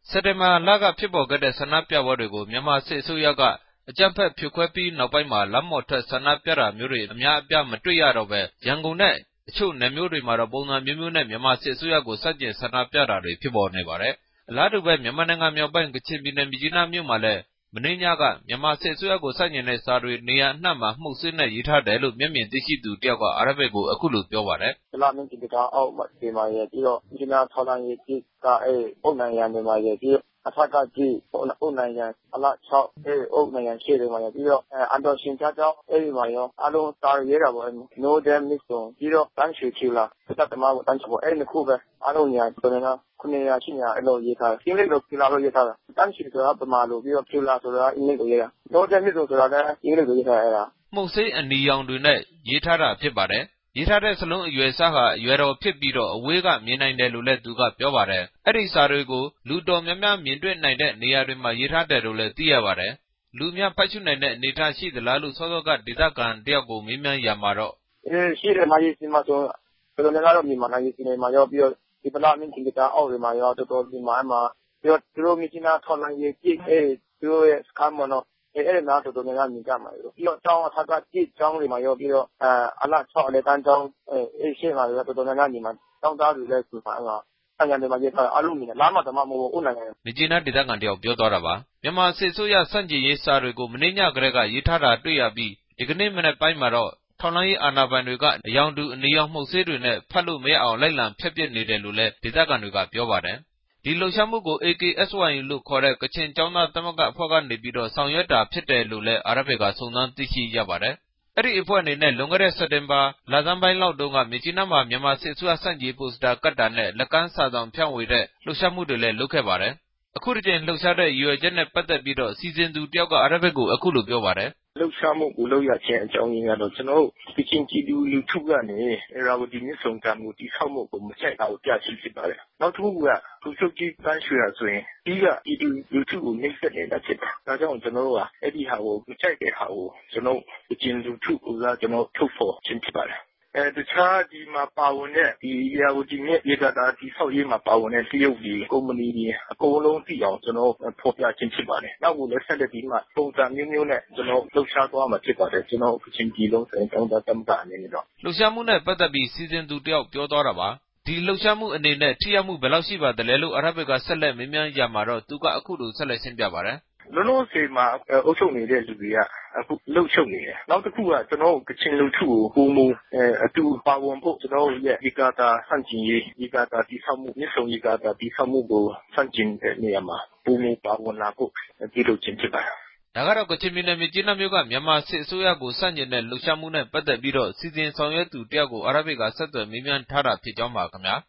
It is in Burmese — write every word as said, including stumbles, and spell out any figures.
စက်တင်ဘာလကဖြစ်ပေါ်ခဲ့တဲ့ဆန္ဒပြပွဲတွေကိုမြန်မာစစ်အစိုးရကအကြမ်းဖက်ဖြိုခွဲပြီးနောက်ပိုင်းမှာလမ်းပေါ်ထွက်ဆန္ဒပြတာမျိုးတွေအများအပြားမတွေ့ရတော့ပဲရန်ကုန်နဲ့အချို့နယ်မြို့တွေမှာတော့ပုံစံမျိုးမျိုးနဲ့မြန်မာစစ်အစိုးရကိုစတင်ဆန္ဒပြတာတွေဖြစ်ပေါ်နေပါတယ်။အလားတူပဲမြန်မာနိုင်ငံမြောက်ပိုင်းကချင်ပြည်နယ်မြစ်ကြီးနားမြို့မှာလည်းမနေ့ညကမြန်မာစစ်အစိုးရကိုစတင်တဲ့စာတွေနေရာအနှံ့မှာမှုတ်ဆွေးနဲ့ရေးထားတယ်လို့မျက်မြင်သိရှိသူတယောက်ကအာရဗတ်ကိုအခုလိုပြောပါတယ်။ဗလာမင်းကြီးကအောက်မှာဒီမှာရပြီးတော့ဒီနာထော်လာရေးကြီးကအဲပုံနိုင်ရနေမှာရပြီးအထက်ကကြီးပုံနိုင်ရအလား၆အဲအုပ်နိုင်ရရှေ့တွေမှာရပြီးတော့အန်တော်ရှင်ချကြောင်းအဲဒီမှာရောအလုံးစာရေးတာပေါ့ no damn miss ပြီးတော့တန်းရွှေချူလာစက်တမကိုတန်းချပေါ့အဲဒီနှစ်ခုပဲအလုံးညာတော်နေတာခုနှစ်ရာရှိညာအဲ့လိုရေးထားတယ်။အင်္ဂလိပ်လိုဖြူလာလို့ရေးထားတာ။တန်းချူဆိုတာပမာလိုပြီးတော့ဖြူလာဆိုတာအင်္ဂလိပ်လိုရေးတာ no damn miss ဆိုတာလည်းအင်္ဂလိပ်လိုရေးထားတာမှုတ်ဆေးအနီရောင်တွေနဲ့ရေးထားတာဖြစ်ပါတယ်။ရေးထားတဲ့စလုံးအရွယ်စားဟာအရွယ်တော်ဖြစ်ပြီးတော့အဝေးကမြင်နိုင်တယ်လို့လည်းသူကပြောပါတယ်။အဲ့ဒီစာတွေကိုလူတော်များများမြင်တွေ့နိုင်တဲ့နေရာတွေမှာရေးထားတယ်လို့လည်းသိရပါတယ်။လူများဖတ်ရှုနိုင်တဲ့အနေအထားရှိသလားလို့စောစောကဒေသခံတယောက်ကိုမေးမြန်းရမှာတော့အဲရှိတယ်မာရေးစီမှာဆိုဘယ်လိုလဲကတော့မြန်မာနိုင်ငံစီမှာရောပြီးတော့ဒီပလာမင်းကြီးကအောက်တွေမှာရောတော်တော်ဒီမှာမှာပြီးတော့သူတို့မြစ်နာထော်လိုင်းရေးကြည့်အဲသူတို့ရဲ့စကမ်းမနော်အဲအဲ့ဒါတော့တော်တော်များများမြင်ကြမှာလို့ပြီးတော့ကျောင်းအထက်ကကြည့်ကျောင်းတွေမှာရောပြီးတော့အဲအလား၆အလဲတန်းကျောင်းအဲအေးရှင်းမှာရောတော်တော်များများညီမှာကျောင်းသားတွေလည်းဒီမှာအညာတွေမှာရေးထားအလုံးမြင်တယ်လာမတမမဟုတ်ဦးနိုင်ငံမြကြီးနားဒေသခံတယောက်ပြောသွားတာပါမြန်မာစစ်ဆိုးရစန့်ကျင်ရေးစာတွေကိုမင်းညကလေးကရေးထားတာတွေ့ရပြီးဒီကနေ့မနေ့ပိုင်းမှာတော့ထော်လိုင်းရေးအာဏာပိုင်တွေကအယောင်တူအနီရောင်မှုတ်ဆေးတွေနဲ့ဖတ်လို့မရအောင်လိုက်လံဖျက်ပစ်နေတယ်လို့လည်းဒေသခံတွေကပြောပါတယ်ဒီလှုပ်ရှားမှုကို အေ ကေ အက်စ် ဝိုင် ယူ လို့ခေါ်တဲ့ကချင်ကျောင်းသားသမဂ္ဂအဖွဲ့ကနေပြီးတော့ဆောင်ရွက်တာဖြစ်တယ်လို့လည်းအာရဗတ်ကစုံစမ်းသိရှိရပါတယ်အဲ့ဒီအဖွဲ့အနေနဲ့လွန်ခဲ့တဲ့စက်တင်ဘာလဆန်းပိုင်းလောက်တုန်းကမြစ်ကြီးနားမှာမြန်မာစစ်အစိုးရစန့်ကျင်ပိုစတာကတ်တာနဲ့လက်ကမ်းစာဆောင်ဖြန့်ဝေတဲ့လှုပ်ရှားမှုတွေလည်းလုပ်ခဲ့ပါတယ်အခုတစ်ချိန်လှုပ်ရှားတဲ့ရွယ်ချက်နဲ့ပတ်သက်ပြီးတော့စီစဉ်သူတယောက်ကအာရဗတ်ကိုအခုလိုပြောပါတယ်လှုပ်ရှားမှုကိုလုပ်ရခြင်းအကြောင်းရင်းကတော့ကျွန်တော်တို့ကချင်ပြည်သူလူထုကနေအဲရာဝတီမြစ်ဆုံကမ်းကိုတိဆောက်မှုကိုမချိုက်တာကိုပြချဖြစ်ပါတယ်နောက်တစ်ခုကသူချုပ်ကြီးတန်းရွှေရဆိုရင်ပြီးကပြည်သူလူထုကိုနှိမ့်ဆက်နေတာဖြစ်တယ်ဒါကြောင့်ကျွန်တော်တို့ကအဲ့ဒီဟာကိုမချိုက်တဲ့ဟာကိုကျွန်တော်ကချင်လူထုကကျွန်တော်ထုတ်ဖော်ခြင်းဖြစ်ပါတယ်အဲတခြားဒီမှာပါဝင်တဲ့ဒီရာဝတီမြစ်ရေကာတာဒီဆောက်ရေးမှာပါဝင်တဲ့တရုတ်ပြည်ကုမ္ပဏီတွေအကုန်လုံးသိအောင်ကျွန်တော်ဖော်ပြခြင်းဖြစ်ပါတယ်နောက်ကိုလည်းဆက်လက်ပြီးမှပုံစံမျိုးမျိုးနဲ့ကျွန်တော်လှုပ်ရှားသွားမှာဖြစ်ပါတယ်ကျွန်တော်ကချင်ပြည်လုံးဆိုင်တောင်းတသမ္ပအနေနဲ့တော့လှုပ်ရှားမှုနဲ့ပတ်သက်ပြီးစီစဉ်သူတယောက်ပြောသွားတာပါဒီလှုပ်ရှားမှုအနေနဲ့ထိရောက်မှုဘယ်လောက်ရှိပါသလဲလို့အာရဗတ်ကဆက်လက်မေးမြန်းရမှာတော့သူကအခုလိုဆက်လက်ရှင်းပြပါတယ်လုံးလုံးစေမှာအုပ်ချုပ်နေတဲ့လူတွေကအခုလှုပ်ချုပ်နေတယ်နောက်တစ်ခုကကျွန်တော်ကချင်လူထုကိုပုံမူအတူပါဝင်ဖို့ကျွန်တော်ရဲ့ဒီကာတာဆန့်ကျင်ရေးဒီကာတာဒီဆောက်မှုမြစ်ဆုံဒီကာတာဒီဆောက်မှုကိုဆန့်ကျင်တဲ့နေရာမှာပုံမူပါဝင်လာဖို့ဒီလိုချင်းဖြစ်ပါတယ်ဒါကတော့ကချင်ပြည်နယ်မြစ်ကြီးနားမြို့ကမြန်မာစစ်အစိုးရကိုစန့်ကျင်တဲ့လှုပ်ရှားမှုနဲ့ပတ်သက်ပြီးတော့စီစဉ်ဆောင်ရွက်သူတယောက်ကိုအာရဗတ်ကဆက်သွယ်မေးမြန်းထားတာဖြစ်ကြောင်းပါခင်ဗျာ